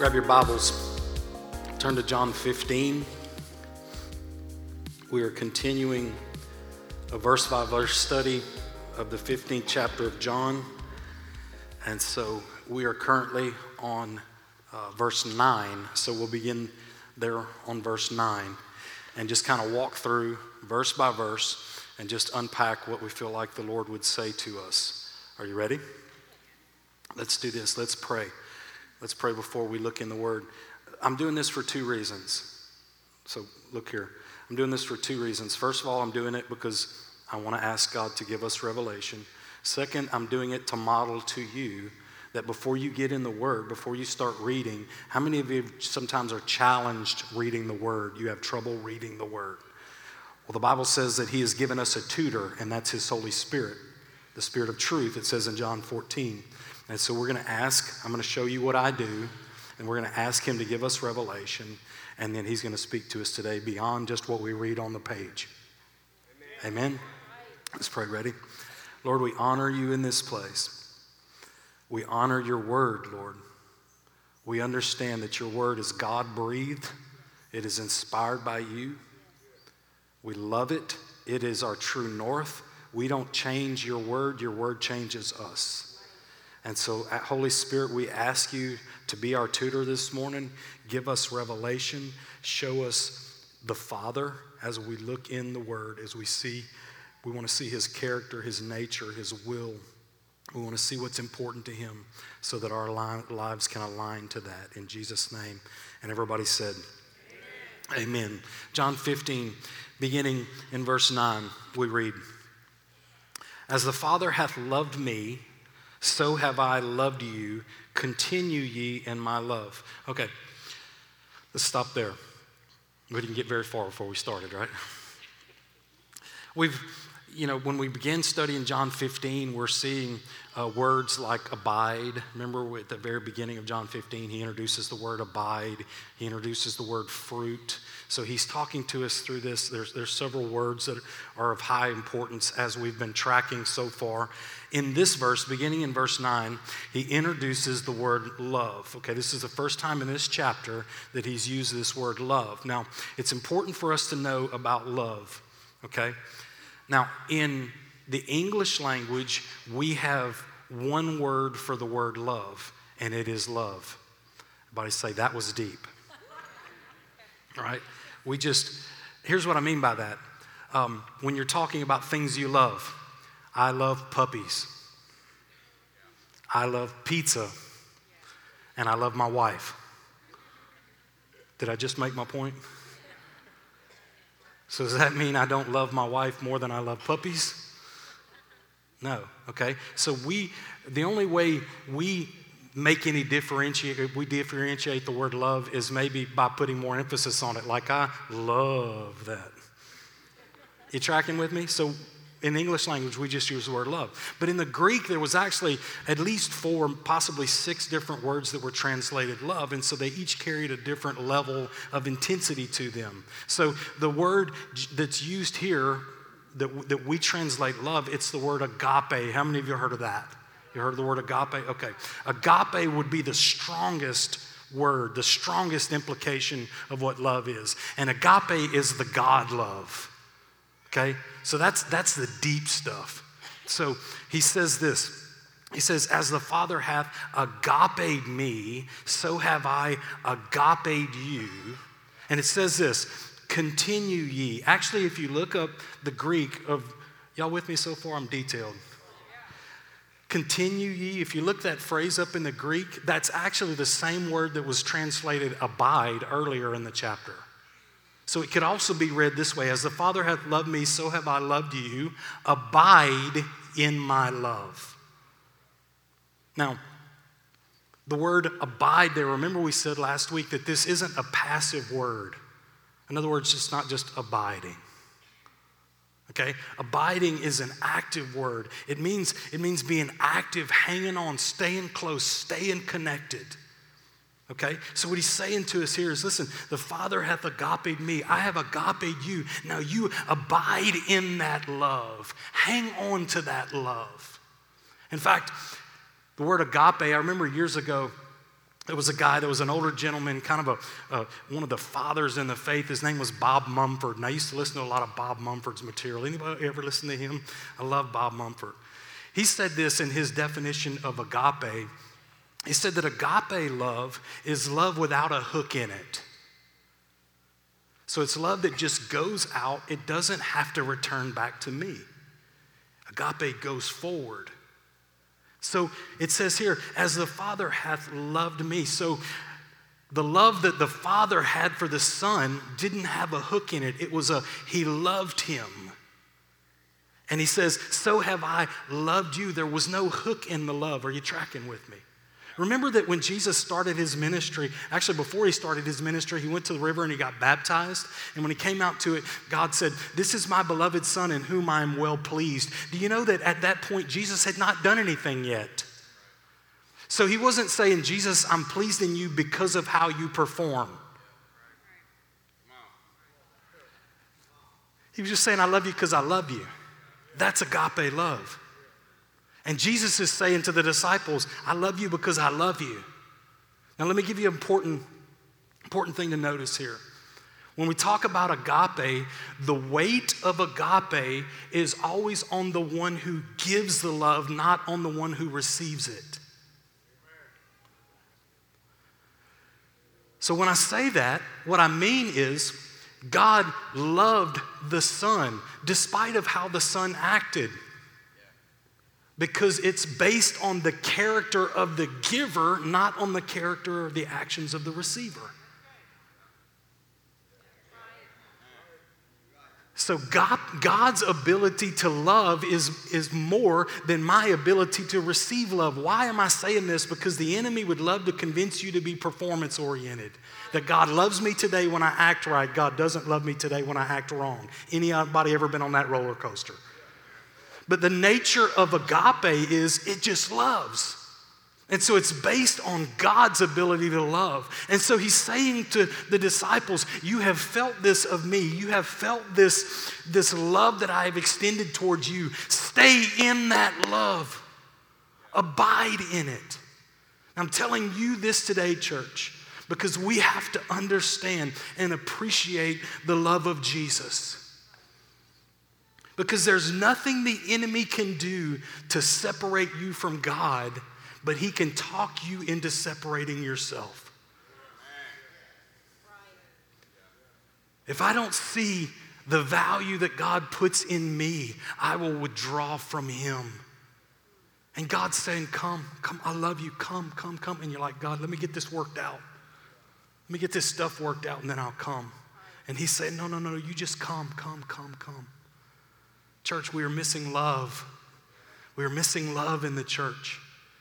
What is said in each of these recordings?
Grab your Bibles, turn to John 15. We are continuing a verse-by-verse study of the 15th chapter of John. And so we are currently on verse 9. So we'll begin there on verse 9 and just kind of walk through verse by verse and just unpack what we feel like the Lord would say to us. Are you ready? Let's do this. Let's pray. Let's pray before we look in the Word. I'm doing this for two reasons. So look here. I'm doing this for two reasons. First of all, I'm doing it because I want to ask God to give us revelation. Second, I'm doing it to model to you that before you get in the Word, before you start reading, how many of you sometimes are challenged reading the Word? You have trouble reading the Word. Well, the Bible says that He has given us a tutor, and that's His Holy Spirit, the Spirit of truth, it says in John 14. And so we're going to ask, I'm going to show you what I do, and we're going to ask Him to give us revelation, and then He's going to speak to us today beyond just what we read on the page. Amen? Amen? Let's pray. Ready? Lord, we honor You in this place. We honor Your word, Lord. We understand that Your word is God-breathed. It is inspired by You. We love it. It is our true north. We don't change Your word changes us. And so, Holy Spirit, we ask You to be our tutor this morning. Give us revelation. Show us the Father as we look in the Word, as we want to see His character, His nature, His will. We want to see what's important to Him so that our lives can align to that. In Jesus' name. And everybody said, Amen. Amen. John 15, beginning in verse 9, we read, "As the Father hath loved me, so have I loved you. Continue ye in my love." Okay, let's stop there. We didn't get very far before we started, right? When we began studying John 15, we're seeing words like abide. Remember at the very beginning of John 15, He introduces the word abide. He introduces the word fruit. So He's talking to us through this. There's several words that are of high importance as we've been tracking so far. In this verse, beginning in verse 9, He introduces the word love. Okay, this is the first time in this chapter that He's used this word love. Now, it's important for us to know about love, okay? Now, in the English language, we have one word for the word love, and it is love. Everybody say, that was deep. All right? Here's what I mean by that. When you're talking about things you love, I love puppies. I love pizza. And I love my wife. Did I just make my point? So does that mean I don't love my wife more than I love puppies? No, okay? So the only way we differentiate the word love is maybe by putting more emphasis on it, like I love that. You tracking with me? So in the English language, we just use the word love. But in the Greek, there was actually at least 4, possibly 6 different words that were translated love, and so they each carried a different level of intensity to them. So the word that's used here that we translate love, it's the word agape. How many of you heard of that? You heard of the word agape? Okay. Agape would be the strongest word, the strongest implication of what love is. And agape is the God love. Okay? So that's the deep stuff. So He says this. He says, "As the Father hath agaped me, so have I agaped you." And it says this, "Continue ye." Actually, if you look up the Greek of, y'all with me so far? I'm detailed. Continue ye, if you look that phrase up in the Greek, that's actually the same word that was translated abide earlier in the chapter. So it could also be read this way: "As the Father hath loved me, so have I loved you. Abide in my love." Now, the word abide there, remember we said last week that this isn't a passive word. In other words, it's not just abiding. Okay? Abiding is an active word. It means being active, hanging on, staying close, staying connected. Okay? So what He's saying to us here is, listen, the Father hath agaped me. I have agaped you. Now you abide in that love. Hang on to that love. In fact, the word agape, I remember years ago, There was a guy that was an older gentleman, kind of one of the fathers in the faith. His name was Bob Mumford, and I used to listen to a lot of Bob Mumford's material. Anybody ever listen to him? I love Bob Mumford. He said this in his definition of agape. He said that agape love is love without a hook in it. So it's love that just goes out. It doesn't have to return back to me. Agape goes forward. So it says here, as the Father hath loved me. So the love that the Father had for the Son didn't have a hook in it. It was he loved him. And he says, so have I loved you. There was no hook in the love. Are you tracking with me? Remember that when Jesus started his ministry, actually before he started his ministry, he went to the river and he got baptized. And when he came out to it, God said, this is my beloved Son in whom I am well pleased. Do you know that at that point, Jesus had not done anything yet? So he wasn't saying, Jesus, I'm pleased in you because of how you perform. He was just saying, I love you because I love you. That's agape love. And Jesus is saying to the disciples, I love you because I love you. Now let me give you an important thing to notice here. When we talk about agape, the weight of agape is always on the one who gives the love, not on the one who receives it. So when I say that, what I mean is God loved the Son despite of how the Son acted. Because it's based on the character of the giver, not on the character or the actions of the receiver. So God's ability to love is more than my ability to receive love. Why am I saying this? Because the enemy would love to convince you to be performance-oriented. That God loves me today when I act right. God doesn't love me today when I act wrong. Anybody ever been on that roller coaster? But the nature of agape is it just loves. And so it's based on God's ability to love. And so he's saying to the disciples, you have felt this of me. You have felt this love that I have extended towards you. Stay in that love. Abide in it. I'm telling you this today, church, because we have to understand and appreciate the love of Jesus. Because there's nothing the enemy can do to separate you from God, but he can talk you into separating yourself. If I don't see the value that God puts in me, I will withdraw from him. And God's saying, come, I love you, come. And you're like, God, let me get this worked out. Let me get this stuff worked out and then I'll come. And he's saying, no, you just come. Church, we are missing love. We are missing love in the church.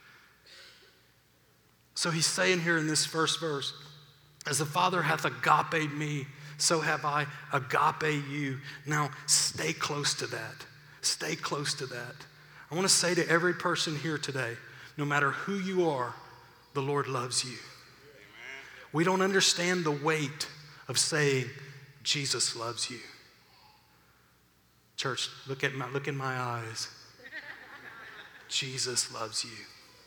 So he's saying here in this first verse, as the Father hath agape me, so have I agape you. Now, stay close to that. Stay close to that. I want to say to every person here today, no matter who you are, the Lord loves you. We don't understand the weight of saying, Jesus loves you. Church, look in my eyes. Jesus loves you.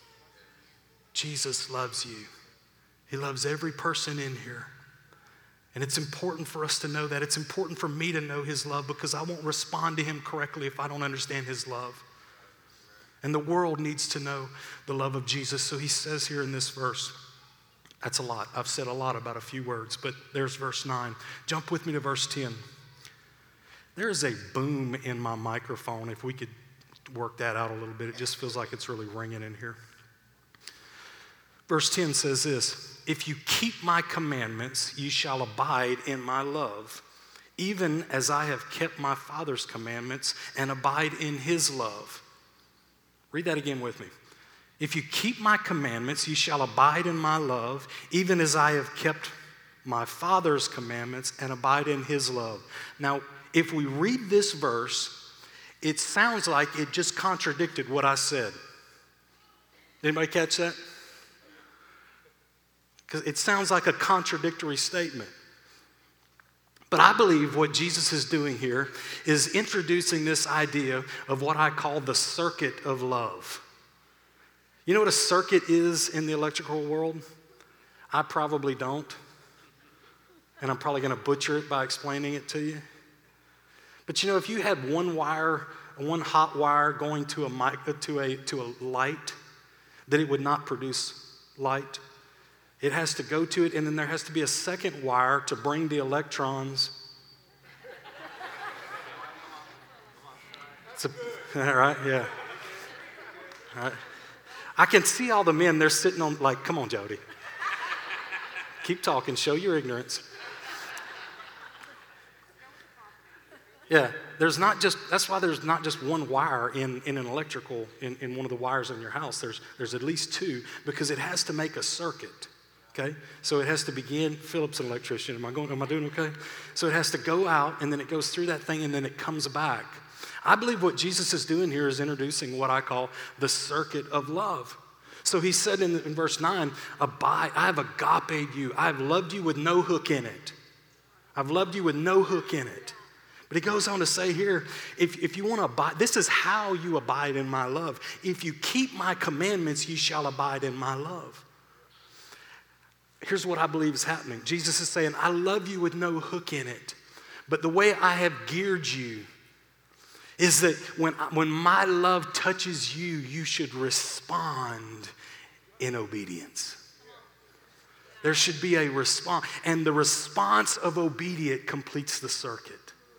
Jesus loves you. He loves every person in here. And it's important for us to know that. It's important for me to know his love because I won't respond to him correctly if I don't understand his love. And the world needs to know the love of Jesus. So he says here in this verse, that's a lot. I've said a lot about a few words, but there's verse 9. Jump with me to verse 10. There is a boom in my microphone. If we could work that out a little bit, it just feels like it's really ringing in here. Verse 10 says this, if you keep my commandments, ye shall abide in my love, even as I have kept my Father's commandments and abide in his love. Read that again with me. If you keep my commandments, ye shall abide in my love, even as I have kept my Father's commandments and abide in his love. Now, if we read this verse, it sounds like it just contradicted what I said. Anybody catch that? Because it sounds like a contradictory statement. But I believe what Jesus is doing here is introducing this idea of what I call the circuit of love. You know what a circuit is in the electrical world? I probably don't. And I'm probably going to butcher it by explaining it to you. But you know, if you had one hot wire going to a light, that it would not produce light. It has to go to it, and then there has to be a second wire to bring the electrons. All right, yeah. All right. I can see all the men, they're sitting on, like, come on, Jody. Keep talking, show your ignorance. Yeah, that's why there's not just one wire in an electrical, in one of the wires in your house. There's at least two, because it has to make a circuit, okay? So it has to begin, Philip's an electrician, am I doing okay? So it has to go out, and then it goes through that thing, and then it comes back. I believe what Jesus is doing here is introducing what I call the circuit of love. So he said in verse 9, abide, I have agape you. I have loved you with no hook in it. I've loved you with no hook in it. But he goes on to say here, if you want to abide, this is how you abide in my love. If you keep my commandments, you shall abide in my love. Here's what I believe is happening. Jesus is saying, I love you with no hook in it. But the way I have geared you is that when my love touches you, you should respond in obedience. There should be a response, and the response of obedient completes the circuit.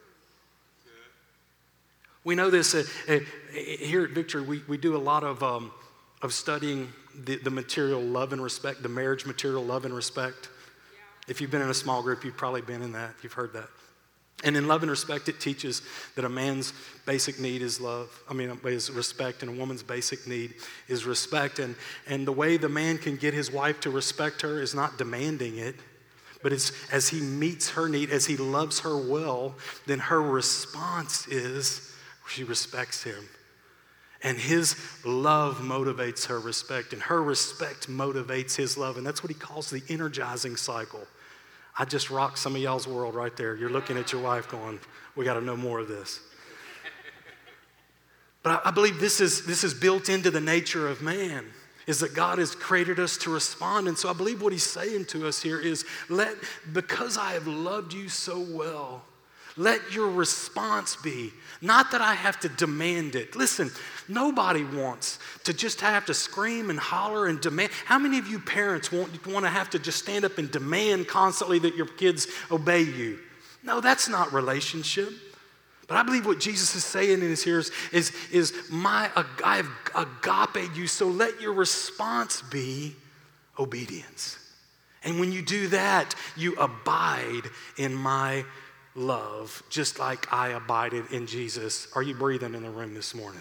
We know this here at Victory. We do a lot of studying the material love and respect, the marriage material love and respect. If you've been in a small group, you've probably been in that. You've heard that. And in love and respect, it teaches that a man's basic need is is respect, and a woman's basic need is respect. And the way the man can get his wife to respect her is not demanding it, but it's as he meets her need, as he loves her well, then her response is she respects him. And his love motivates her respect, and her respect motivates his love. And that's what he calls the energizing cycle. I just rocked some of y'all's world right there. You're looking at your wife going, we got to know more of this. But I believe this is built into the nature of man, is that God has created us to respond. And so I believe what he's saying to us here is, because I have loved you so well, let your response be, not that I have to demand it. Listen, nobody wants to just have to scream and holler and demand. How many of you parents want to have to just stand up and demand constantly that your kids obey you? No, that's not relationship. But I believe what Jesus is saying in his here is I have agape you, so let your response be obedience. And when you do that, you abide in my love, just like I abided in Jesus. Are you breathing in the room this morning?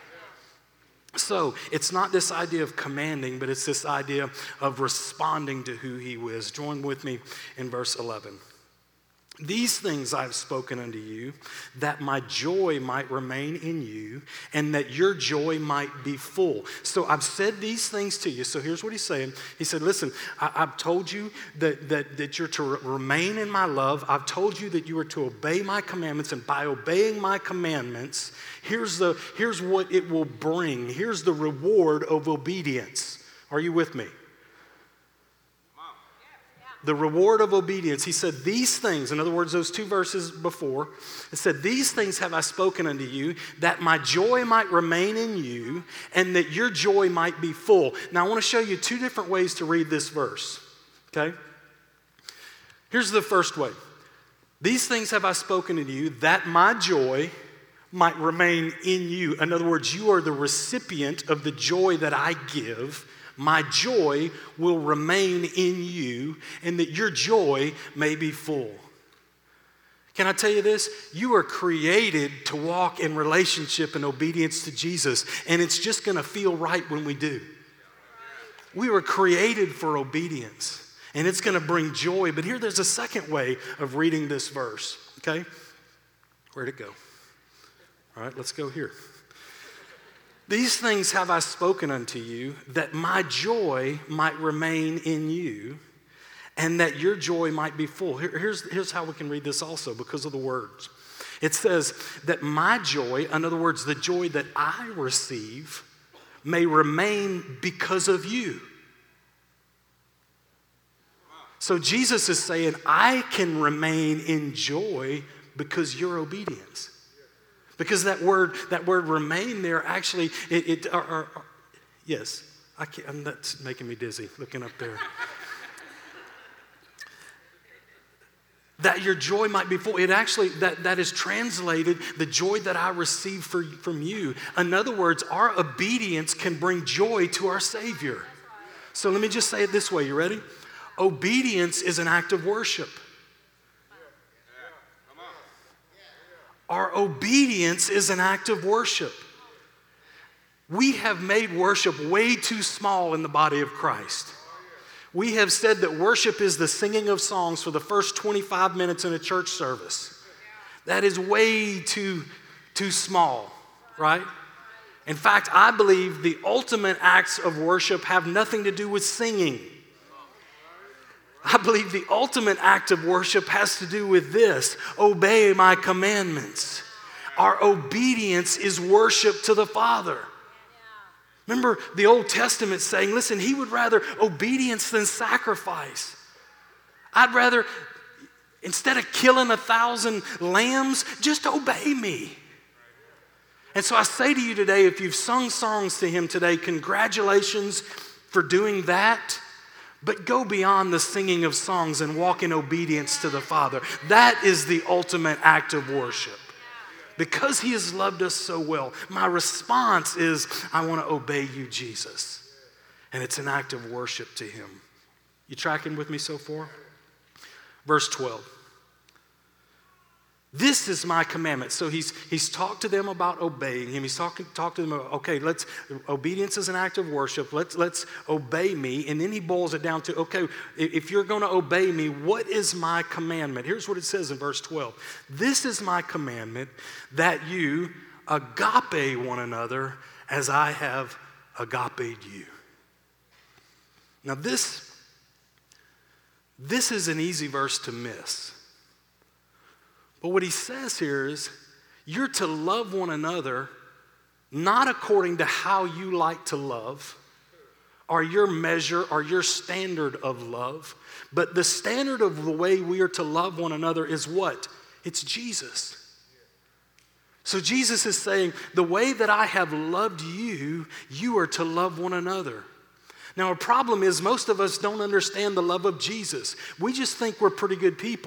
So it's not this idea of commanding, but it's this idea of responding to who he is. Join with me in verse 11. These things I've spoken unto you, that my joy might remain in you, and that your joy might be full. So I've said these things to you. So here's what he's saying. He said, listen, I've told you that you're to remain in my love. I've told you that you are to obey my commandments, and by obeying my commandments, here's what it will bring. Here's the reward of obedience. Are you with me? The reward of obedience. He said, these things, in other words, those two verses before, it said, these things have I spoken unto you, that my joy might remain in you, and that your joy might be full. Now, I want to show you two different ways to read this verse, okay? Here's the first way. These things have I spoken unto you, that my joy might remain in you. In other words, you are the recipient of the joy that I give. My joy will remain in you, and that your joy may be full. Can I tell you this? You are created to walk in relationship and obedience to Jesus, and it's just going to feel right when we do. We were created for obedience, and it's going to bring joy. But there's a second way of reading this verse, okay? Where'd it go? All right, let's go here. These things have I spoken unto you, that my joy might remain in you, and that your joy might be full. Here's how we can read this also, because of the words. It says that my joy, in other words, the joy that I receive, may remain because of you. So Jesus is saying, I can remain in joy because your obedience. Because that word remain there actually, yes, I can't, that's making me dizzy looking up there. That your joy might be full. It actually, that is translated, the joy that I receive from you. In other words, our obedience can bring joy to our Savior. So let me just say it this way, you ready? Obedience is an act of worship. Our obedience is an act of worship. We have made worship way too small in the body of Christ. We have said that worship is the singing of songs for the first 25 minutes in a church service. That is way too small, right? In fact, I believe the ultimate acts of worship have nothing to do with singing. I believe the ultimate act of worship has to do with this: obey my commandments. Our obedience is worship to the Father. Remember the Old Testament saying, listen, he would rather obedience than sacrifice. I'd rather, instead of killing 1,000 lambs, just obey me. And so I say to you today, if you've sung songs to him today, congratulations for doing that. But go beyond the singing of songs and walk in obedience to the Father. That is the ultimate act of worship. Because he has loved us so well, my response is, I want to obey you, Jesus. And it's an act of worship to him. You tracking with me so far? Verse 12. This is my commandment. So he's talked to them about obeying him. He's talked to them about, okay, obedience is an act of worship. Let's obey me. And then he boils it down to, okay, if you're going to obey me, what is my commandment? Here's what it says in verse 12. This is my commandment, that you agape one another as I have agape'd you. Now this is an easy verse to miss. But what he says here is, you're to love one another not according to how you like to love, or your measure, or your standard of love, but the standard of the way we are to love one another is what? It's Jesus. So Jesus is saying, the way that I have loved you, you are to love one another. Now, a problem is most of us don't understand the love of Jesus. We just think we're pretty good people.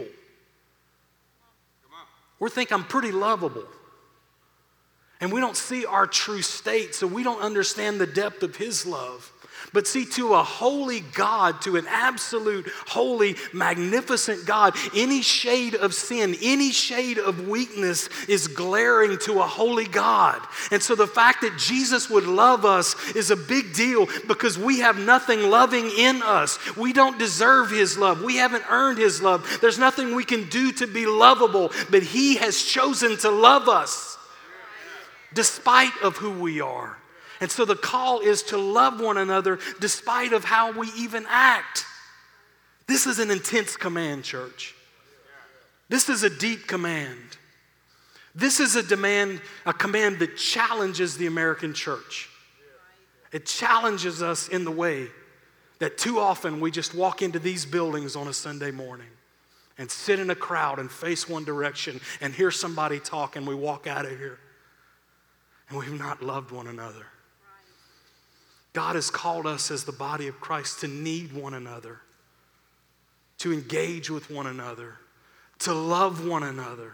We think I'm pretty lovable. And we don't see our true state, so we don't understand the depth of his love. But see, to a holy God, to an absolute, holy, magnificent God, any shade of sin, any shade of weakness is glaring to a holy God. And so the fact that Jesus would love us is a big deal because we have nothing loving in us. We don't deserve his love. We haven't earned his love. There's nothing we can do to be lovable, but he has chosen to love us despite of who we are. And so the call is to love one another despite of how we even act. This is an intense command, church. This is a deep command. This is a command that challenges the American church. It challenges us in the way that too often we just walk into these buildings on a Sunday morning and sit in a crowd and face one direction and hear somebody talk, and we walk out of here and we've not loved one another. God has called us as the body of Christ to need one another, to engage with one another, to love one another.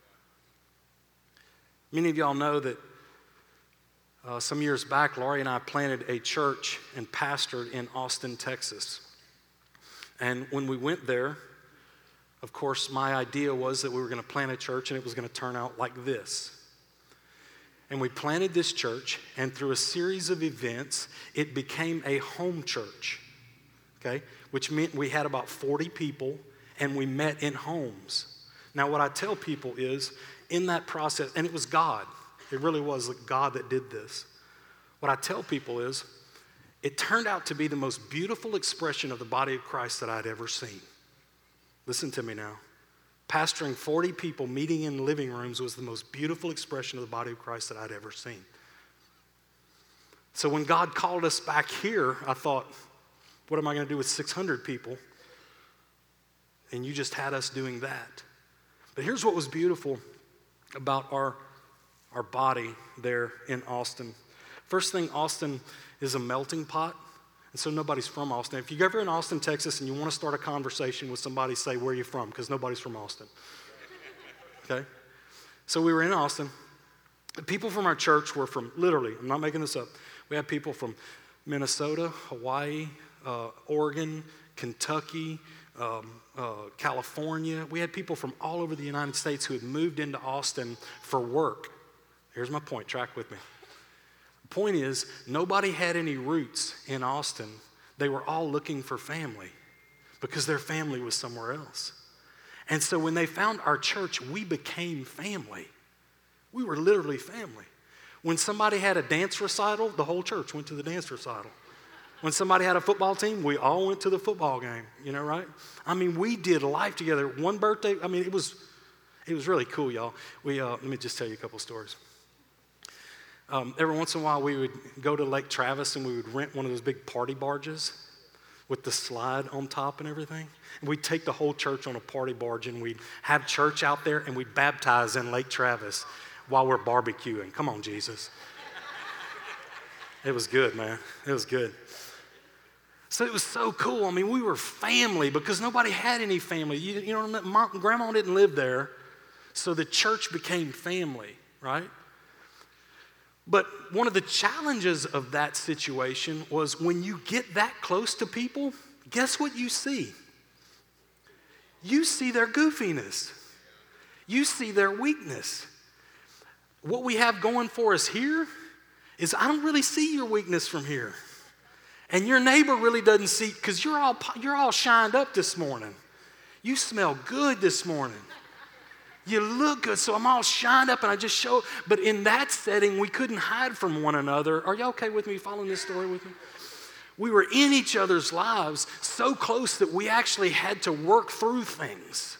Many of y'all know that some years back, Laurie and I planted a church and pastored in Austin, Texas. And when we went there, of course, my idea was that we were going to plant a church and it was going to turn out like this. And we planted this church, and through a series of events, it became a home church, okay? Which meant we had about 40 people, and we met in homes. Now, what I tell people is, in that process, and it was God. It really was God that did this. What I tell people is, it turned out to be the most beautiful expression of the body of Christ that I'd ever seen. Listen to me now. Pastoring 40 people, meeting in living rooms, was the most beautiful expression of the body of Christ that I'd ever seen. So when God called us back here, I thought, what am I going to do with 600 people? And you just had us doing that. But here's what was beautiful about our body there in Austin. First thing, Austin is a melting pot. And so nobody's from Austin. If you're ever in Austin, Texas, and you want to start a conversation with somebody, say, where are you from? Because nobody's from Austin. Okay? So we were in Austin. The people from our church were from, literally, I'm not making this up, we had people from Minnesota, Hawaii, Oregon, Kentucky, California. We had people from all over the United States who had moved into Austin for work. Here's my point, track with me. The point is, nobody had any roots in Austin. They were all looking for family because their family was somewhere else. And so when they found our church, we became family. We were literally family. When somebody had a dance recital, the whole church went to the dance recital. When somebody had a football team, we all went to the football game, right? I mean, we did life together. One birthday, I mean, it was really cool, y'all. Let me just tell you a couple stories. Every once in a while, we would go to Lake Travis and we would rent one of those big party barges with the slide on top and everything. And we'd take the whole church on a party barge and we'd have church out there and we'd baptize in Lake Travis while we're barbecuing. Come on, Jesus. It was good, man. It was good. So it was so cool. I mean, we were family because nobody had any family. You know what I mean? Mom, Grandma didn't live there, so the church became family, right? But one of the challenges of that situation was when you get that close to people, guess what you see? You see their goofiness. You see their weakness. What we have going for us here is I don't really see your weakness from here. And your neighbor really doesn't see, because you're all shined up this morning. You smell good this morning. You look good, so I'm all shined up and I just show. But in that setting, we couldn't hide from one another. Are you okay with me following this story with me? We were in each other's lives so close that we actually had to work through things.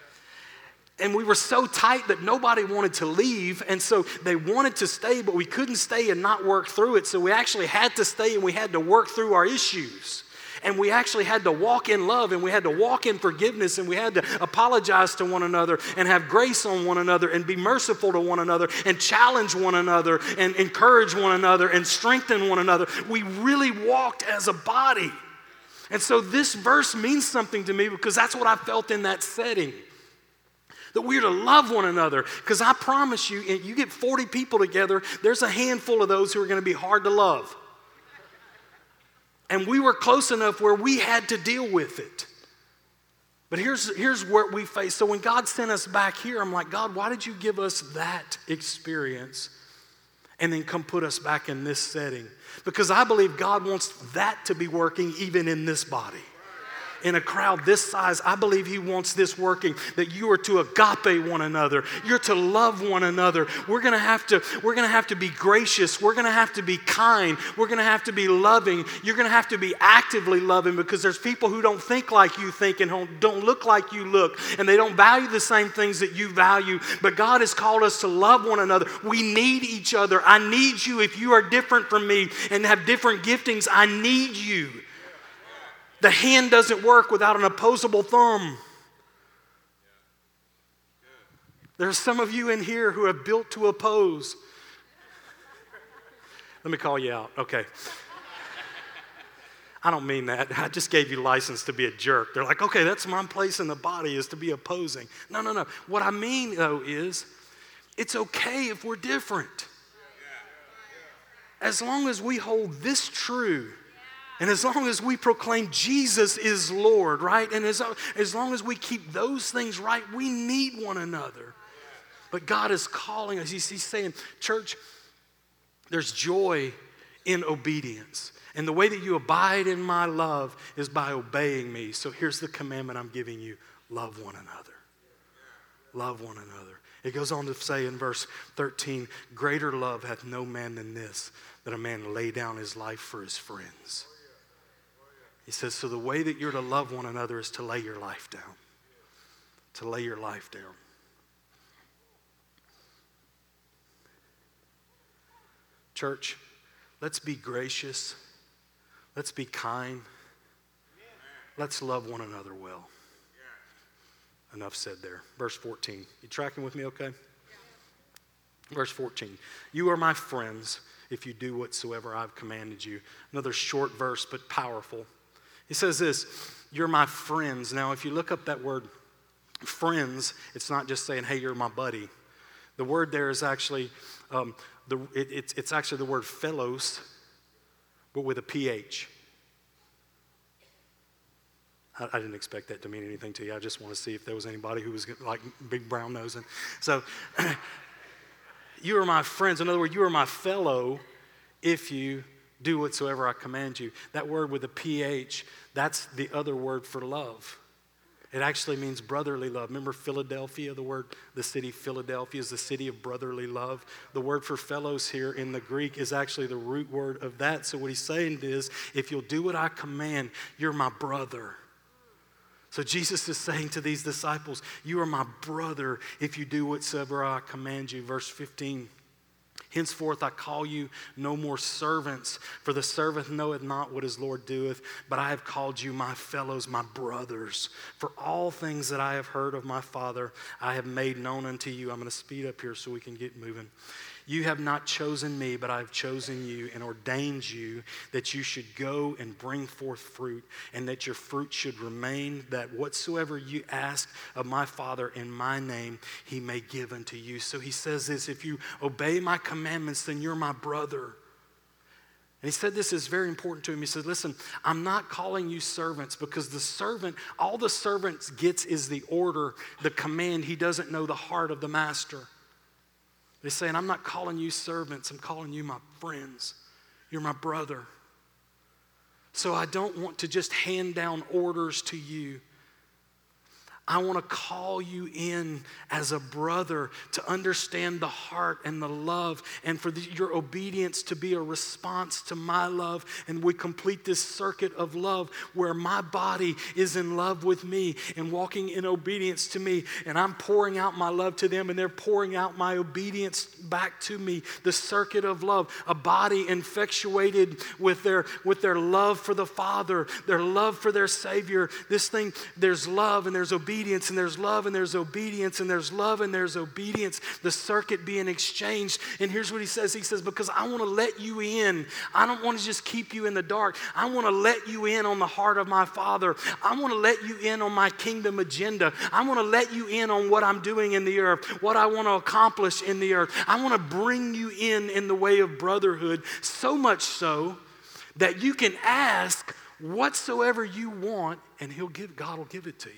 And we were so tight that nobody wanted to leave, and so they wanted to stay, but we couldn't stay and not work through it. So we actually had to stay and we had to work through our issues. And we actually had to walk in love and we had to walk in forgiveness and we had to apologize to one another and have grace on one another and be merciful to one another and challenge one another and encourage one another and strengthen one another. We really walked as a body. And so this verse means something to me because that's what I felt in that setting. That we're to love one another. Because I promise you, you get 40 people together, there's a handful of those who are going to be hard to love. And we were close enough where we had to deal with it. But here's what we face. So when God sent us back here, I'm like, God, why did you give us that experience and then come put us back in this setting? Because I believe God wants that to be working even in this body. In a crowd this size, I believe he wants this working, that you are to agape one another. You're to love one another. We're going to have to be gracious. We're going to have to be kind. We're going to have to be loving. You're going to have to be actively loving because there's people who don't think like you think and don't look like you look, and they don't value the same things that you value. But God has called us to love one another. We need each other. I need you. If you are different from me and have different giftings, I need you. The hand doesn't work without an opposable thumb. There's some of you in here who have built to oppose. Let me call you out. Okay. I don't mean that. I just gave you license to be a jerk. They're like, okay, that's my place in the body is to be opposing. No. What I mean, though, is it's okay if we're different. As long as we hold this true. And as long as we proclaim Jesus is Lord, right? And as long as we keep those things right, we need one another. But God is calling us. He's saying, church, there's joy in obedience. And the way that you abide in my love is by obeying me. So here's the commandment I'm giving you. Love one another. Love one another. It goes on to say in verse 13, greater love hath no man than this, that a man lay down his life for his friends. He says, so the way that you're to love one another is to lay your life down. To lay your life down. Church, let's be gracious. Let's be kind. Let's love one another well. Enough said there. Verse 14. You tracking with me okay? Verse 14. You are my friends if you do whatsoever I've commanded you. Another short verse, but powerful. He says this, you're my friends. Now, if you look up that word friends, it's not just saying, hey, you're my buddy. The word there is actually, it's actually the word fellows, but with a PH. I didn't expect that to mean anything to you. I just want to see if there was anybody who was like big brown nosing. So, you are my friends. In other words, you are my fellow if you do whatsoever I command you. That word with a PH, that's the other word for love. It actually means brotherly love. Remember Philadelphia, the city Philadelphia is the city of brotherly love. The word for fellows here in the Greek is actually the root word of that. So what he's saying is, if you'll do what I command, you're my brother. So Jesus is saying to these disciples, you are my brother if you do whatsoever I command you. Verse 15, henceforth I call you no more servants, for the servant knoweth not what his Lord doeth, but I have called you my fellows, my brothers. For all things that I have heard of my Father, I have made known unto you. I'm going to speed up here so we can get moving. You have not chosen me, but I have chosen you and ordained you that you should go and bring forth fruit, and that your fruit should remain, that whatsoever you ask of my Father in my name, he may give unto you. So he says this, if you obey my commandments, then you're my brother. And he said this is very important to him. He said, listen, I'm not calling you servants, because the servant, all the servant gets is the order, the command. He doesn't know the heart of the master. He's saying, I'm not calling you servants, I'm calling you my friends. You're my brother. So I don't want to just hand down orders to you. I want to call you in as a brother to understand the heart and the love, and for your obedience to be a response to my love. And we complete this circuit of love where my body is in love with me and walking in obedience to me, and I'm pouring out my love to them and they're pouring out my obedience back to me. The circuit of love, a body infatuated with their love for the Father, their love for their Savior. This thing, there's love and there's obedience, and there's love and there's obedience, and there's love and there's obedience, the circuit being exchanged. And here's what he says, because I want to let you in. I don't want to just keep you in the dark. I want to let you in on the heart of my Father. I want to let you in on my kingdom agenda. I want to let you in on what I'm doing in the earth, what I want to accomplish in the earth. I want to bring you in the way of brotherhood, so much so that you can ask whatsoever you want, and God will give it to you.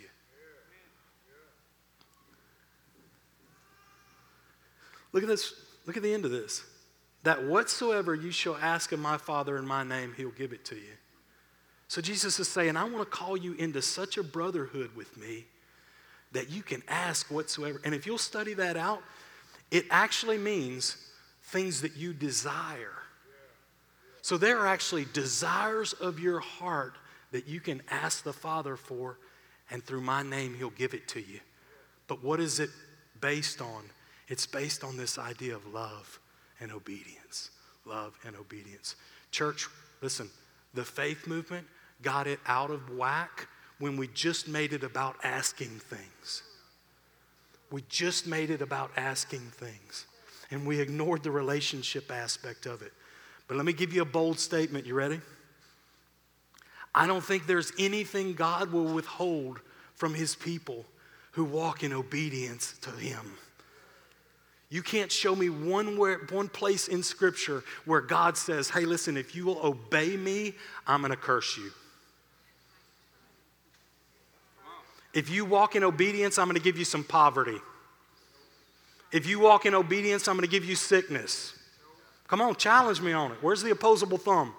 Look at this. Look at the end of this. That whatsoever you shall ask of my Father in my name, he'll give it to you. So Jesus is saying, I want to call you into such a brotherhood with me that you can ask whatsoever. And if you'll study that out, it actually means things that you desire. So there are actually desires of your heart that you can ask the Father for, and through my name, he'll give it to you. But what is it based on? It's based on this idea of love and obedience. Love and obedience. Church, listen, the faith movement got it out of whack when we just made it about asking things. We just made it about asking things. And we ignored the relationship aspect of it. But let me give you a bold statement. You ready? I don't think there's anything God will withhold from his people who walk in obedience to him. You can't show me one place in Scripture where God says, hey, listen, if you will obey me, I'm going to curse you. If you walk in obedience, I'm going to give you some poverty. If you walk in obedience, I'm going to give you sickness. Come on, challenge me on it. Where's the opposable thumb?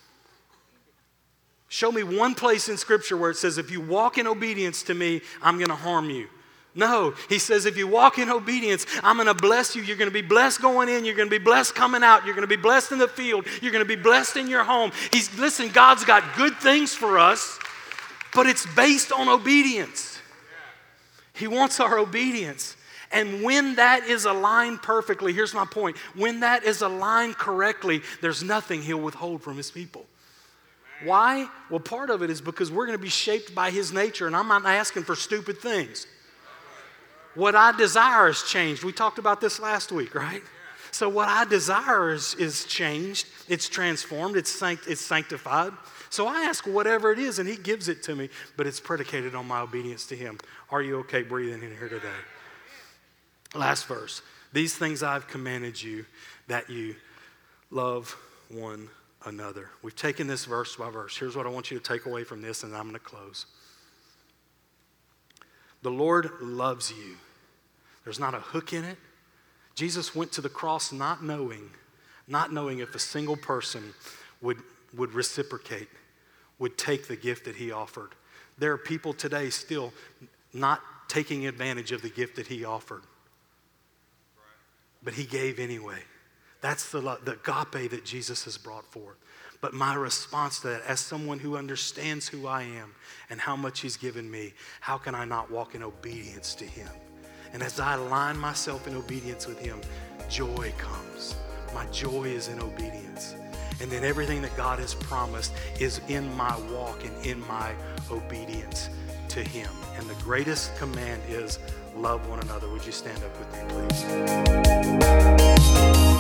Show me one place in Scripture where it says, if you walk in obedience to me, I'm going to harm you. No, he says, if you walk in obedience, I'm going to bless you. You're going to be blessed going in. You're going to be blessed coming out. You're going to be blessed in the field. You're going to be blessed in your home. Listen, God's got good things for us, but it's based on obedience. He wants our obedience. And when that is aligned perfectly, here's my point. When that is aligned correctly, there's nothing he'll withhold from his people. Why? Well, part of it is because we're going to be shaped by his nature, and I'm not asking for stupid things. What I desire is changed. We talked about this last week, right? So what I desire is changed. It's transformed. It's sanctified. So I ask whatever it is, and he gives it to me, but it's predicated on my obedience to him. Are you okay breathing in here today? Last verse. These things I've commanded you, that you love one another. We've taken this verse by verse. Here's what I want you to take away from this, and I'm going to close. The Lord loves you. There's not a hook in it. Jesus went to the cross not knowing if a single person would reciprocate, would take the gift that he offered. There are people today still not taking advantage of the gift that he offered. But he gave anyway. That's the agape that Jesus has brought forth. But my response to that, as someone who understands who I am and how much he's given me, how can I not walk in obedience to him? And as I align myself in obedience with him, joy comes. My joy is in obedience. And then everything that God has promised is in my walk and in my obedience to him. And the greatest command is love one another. Would you stand up with me, please?